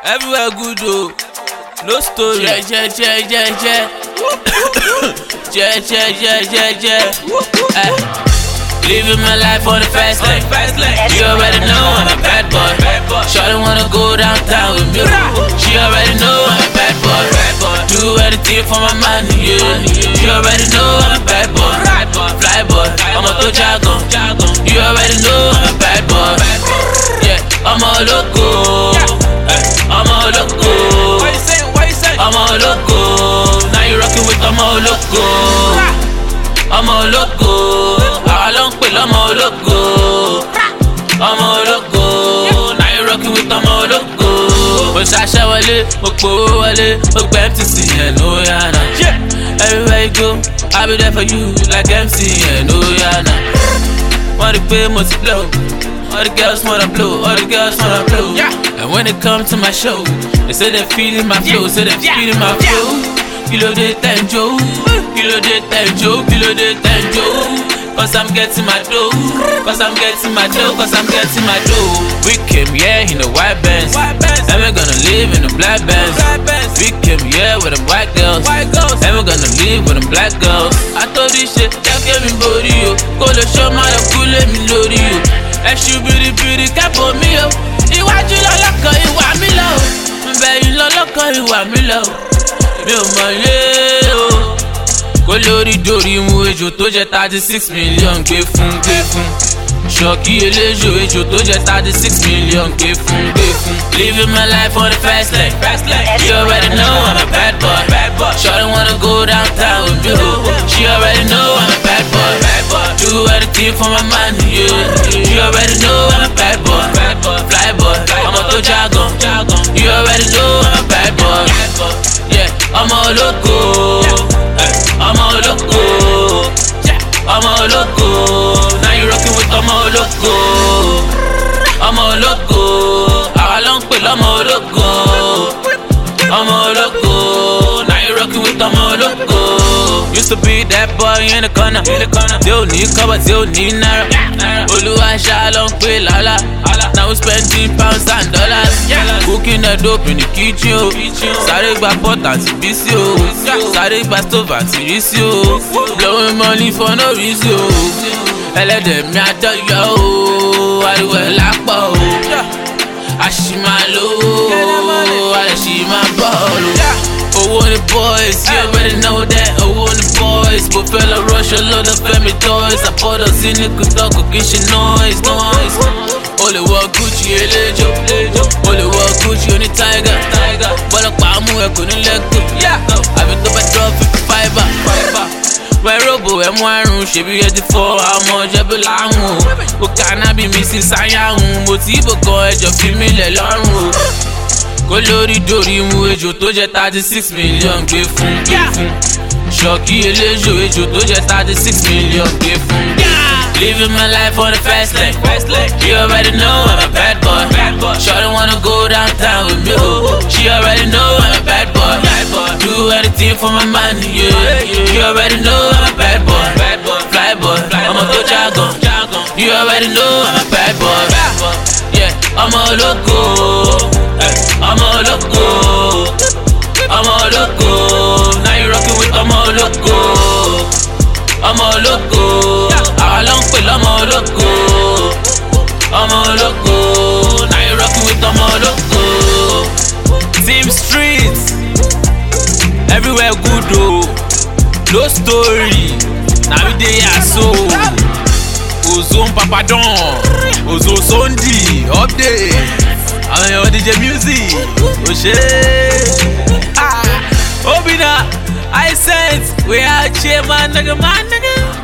Everywhere good though. No story. Yeah. Living my life on the fast lane. You already know I'm a bad boy. Shawty wanna go downtown with me. She already know I'm a bad boy. Do anything for my money, yeah. You already know I'm a bad boy. Fly boy, I'm a to jargon. You already know I'm a bad boy. Yeah, I'm a loco. I'm a loco. I'm a loco. Now you rockin' with I'm a loco. I'm a loco. I long pill, I'm a loco. I'm a loco. Now you rockin' with I'm a loco. Shasha wale, Okpo wale, Okpo MTC and Oyana. Everywhere you go, I'll be there for you like MC and Oyana. Wanna pay must blow. All the girls wanna blow, all the girls wanna blow. And when it comes to my show, they say they're feeling my flow, say they're feeling my flow. Kilo de tenjo, kilo de tenjo, kilo de tenjo. Cause I'm getting my dough, cause I'm getting my dough, cause I'm getting my dough. We came here in the white bands, and we're gonna live in the black bands. We came here with them white girls, and we're gonna live with them black girls. I told this shit, just give me body, yo. Go to show my cool, let me load you. And she beauty, cap on me, yo. Iwájú lọ́lọ́kọ̀ ìwà mi lọ, mbẹ̀yìn lọ́lọ́kọ̀ ìwà mi lọ. Mi ò mọ̀ yé o. Kó lórí dórí mu ejò tó jẹ́ 36 million gbé fún. Ṣọ́kì eléjò ejò tó jẹ́ 36 million gbé fún. Living my life on the fast lane. You already know I'm a bad boy. Shawty wanna go downtown with me. She already know I'm a bad boy. Do anything for my money, yeah. You already know I'm a bad boy. Fly boy, I'm a to jargon. You already know I'm a bad boy. Yeah, I'm a loco. I'm a loco. I'm a loco. Now you rockin' with I'm a loco. I'm a loco. I long pill, I'm a loco. I'm a loco. Now you rockin' with I'm a loco. Used to be that boy in the corner. They don't need cover, they don't need naira. Oluwa sha long pill, lala. Now we spending pounds and dollars. Cooking the dope in the kitchen. Sáré gba pot àti bísí o. Sáré gba stove àti rísí o. Blowing money for no reason o. Ẹlẹ́dẹ̀ mi àjọyọ̀ o. Ariwo ẹ̀ lápọ̀ o. Àṣìmá lówó. Àṣìmá bọ́ọ̀lù. Owó ni boys, you already know that. Owó ni boys, but fella rush a lot of family toys. Àpọ̀dọ̀ sí ní kùtọ́kù kì í ṣe noise. O lè wọ Gucci eléjò, o lè wọ Gucci oní tiger. Bọ́lọ́pàá mú ẹ kò ní lẹ́kọ̀ọ́, àbí tó bá drop 55. Wẹ́ ròbò ẹ̀ mú àrùn, ṣèbí ẹ ti fọ́ àmọ́ jẹ́bí láhùn o. Ó kàná bí mi sí sáyàhùn, mo ti bò kan ẹjọ́ fi mí lẹ̀ lọ́rùn o. Kó lórí dórí mu ejò tó jẹ́ 36 million gbé fún. Ṣọ́kì eléjò ejò tó jẹ́ 36 million gbé fún. Living my life on the fast lane. You already know I'm a bad boy. Shawty wanna go downtown with me. She already know I'm a bad boy. Do anything for my money, yeah. You already know I'm a bad boy. Fly boy, I'm a to jargon. You already know I'm a bad boy. Yeah, I'm a loco. I'm a loco. I'm a loco. Now you rockin' with I'm a loco. I'm a loco. I long pill, I'm a loco. I'm a loco. Now you rockin' with I'm a loco. Team Streets. Everywhere good though. No story. Now we dey here so. Ozone Papadon. Ozone Sunday. Update. I'm your DJ Music. Oh shit. Obina. I sense. We are chairman nigga.